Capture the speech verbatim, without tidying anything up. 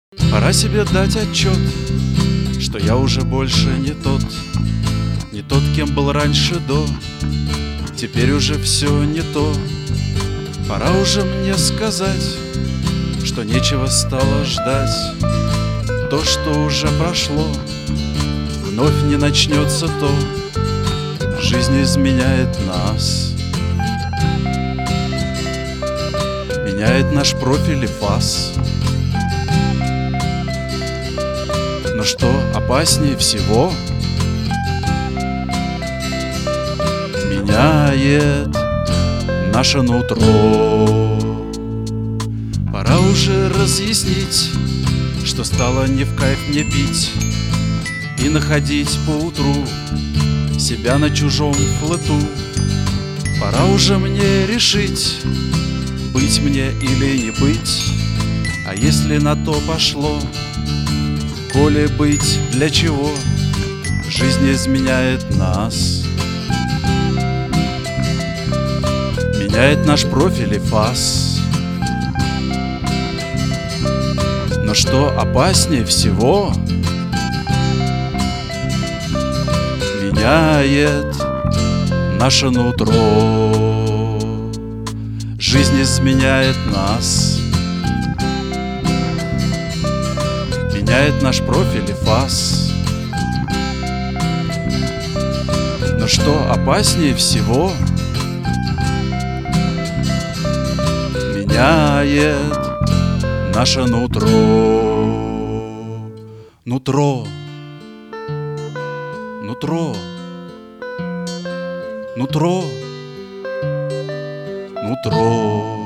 Пора себе дать отчет, что я уже больше не тот, не тот, кем был раньше до. Теперь уже все не то. Пора уже мне сказать, что нечего стало ждать. То, что уже прошло, вновь не начнется то. Жизнь изменяет нас, меняет наш профиль и фас. Но что опаснее всего, меняет наше нутро. Пора уже разъяснить, что стало не в кайф мне пить и находить поутру себя на чужом плоту. Пора уже мне решить, быть мне или не быть. А если на то пошло, коли быть, для чего? Жизнь изменяет нас, меняет наш профиль и фас. Но что опаснее всего, меняет наше нутро. Жизнь изменяет нас, меняет наш профиль и фас. Но что опаснее всего, меняет наше нутро. Нутро, нутро, нутро, нутро.